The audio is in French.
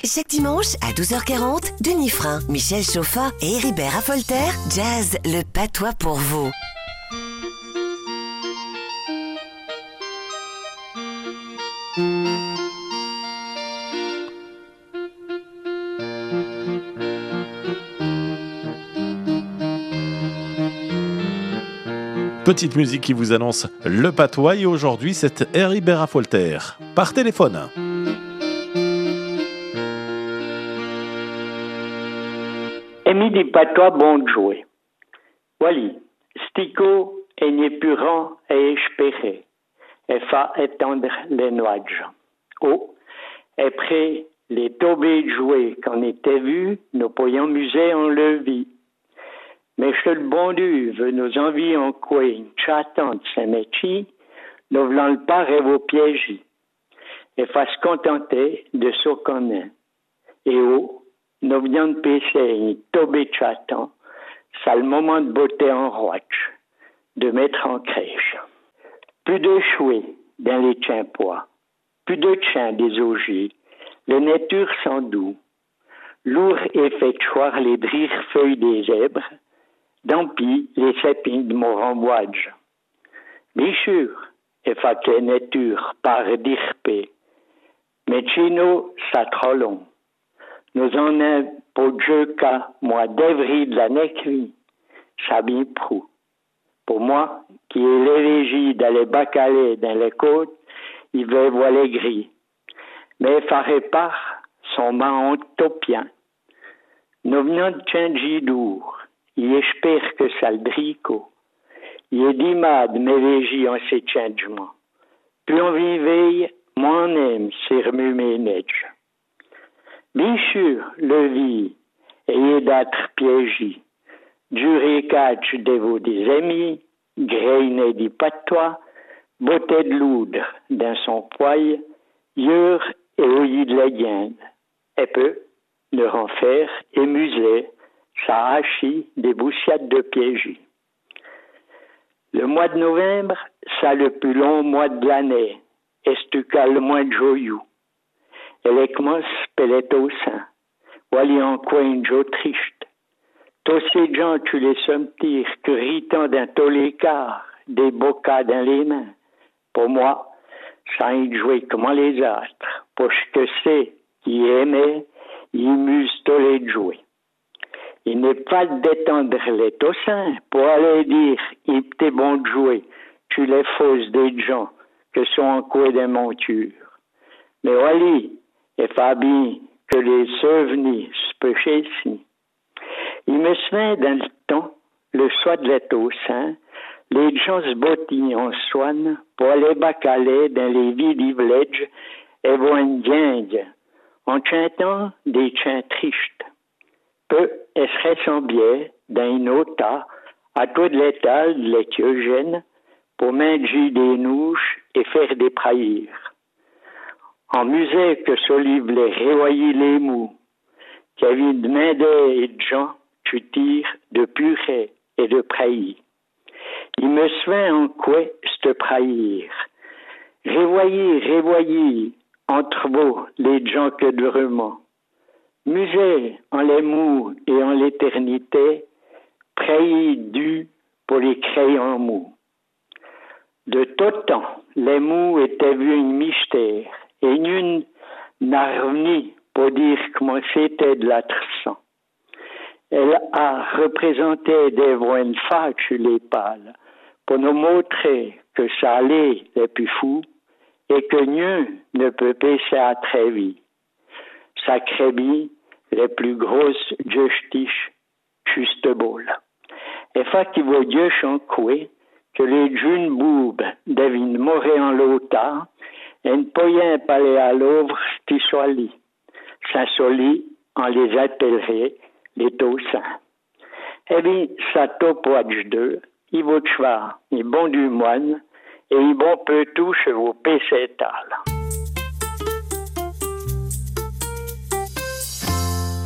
Chaque dimanche à 12h40, Denis Frein, Michel Chauffat et Héribert Affolter jazz le patois pour vous. Petite musique qui vous annonce le patois et aujourd'hui c'est Héribert Affolter par téléphone. Emi di patois bon de jouer. Wally, stico et n'épurant et espéré, et fa étendre les nuages. Oh, et près les tombées de jouer qu'on était vus, nous pourrions muser en levis. Mais chez le bon Dieu veut nos envies en quoi une chatante Saint-Méchi, nous voulons le pas vos pièges, et fa se contenter de ce qu'on est. Et oh, nous venions de pêcher une tombée chatant, ça le moment de botter en roche, de mettre en crèche. Plus de chouets dans les chiens pois, plus de chiens des augiers, les natures sont doux, lourd et fait choir les drires feuilles des zèbres, d'empi les sépines de mon remboage. Bien sûr, et fa que les natures par d'irpé, mais chez nous, ça trop long. Nous en avons pour Dieu qu'à moi d'avril de la nécrie, ça bien prou. Pour moi, qui est l'élégie d'aller bacalé dans les côtes, il veut voir les gris. Mais ferait pas son main topien. Nous venons de changer d'our. Il espère que ça le drico. Il est d'imad m'élégie en ces changements. Plus on vivait, moins on aime ces remue neige. Bien sûr, le vie est d'être piégé. Duré catch de vos des amis, grainé du patois, beauté de loudre dans son poil, yeur et ouilli de la guinde. Et peu, ne renfer et muser, ça hachit des boussiades de piégé. Le mois de novembre, ça le plus long mois de l'année, est-ce le mois de joyeux. Elle est commence pellet au sein. Wally en coin jo triste. Tous ces gens, tu les sentir, que ritant dans tous les quarts, des bocas dans les mains. Pour moi, ça a joué comme les astres. Parce que c'est qui aimait, il muse tous les jouets. Il n'est pas d'étendre les tossins pour aller dire, il t'est bon de jouer. Tu les fausses des gens que sont en coin des montures. Mais Wally, et Fabi, que les souvenirs se pêchaient ici. Il me souvient dans le temps, le soir de l'été au sein, les gens se bottillent en soine pour aller bacaler dans les villes villages et voir une guingue, en chantant des chants tristes. Peu serait son biais dans une autre à tout de l'étal de l'étiogène pour manger des nouches et faire des praïres. En musée que s'olive les révoyer les mous, qui avait de main et de gens, tu tires de purée et de praïr. Il me souvient en quoi cette praïr. Révoyer, entre vous, les gens que de vraiment. Musée en les mous et en l'éternité, praïr dû pour les crayons mous. De tout temps, les mous étaient vus une mystère. Et nul n'a revenu pour dire comment c'était de la sang. Elle a représenté des voix fâches les pâles pour nous montrer que ça allait les plus fous et que nul ne peut passer à très vite. Ça crébit les plus grosses justices juste bol. Et fa qui vaut Dieu chanquer que les jeunes boubes devinent mourir en l'automne et ne pouvait pas aller à l'œuvre qui soit lit. Saint-Soli, on les appellerait les tossins. Eh bien, ça topoage d'eux, il vaut de cheval, il bon du moine, et il bon peu tout chez vos pécétales.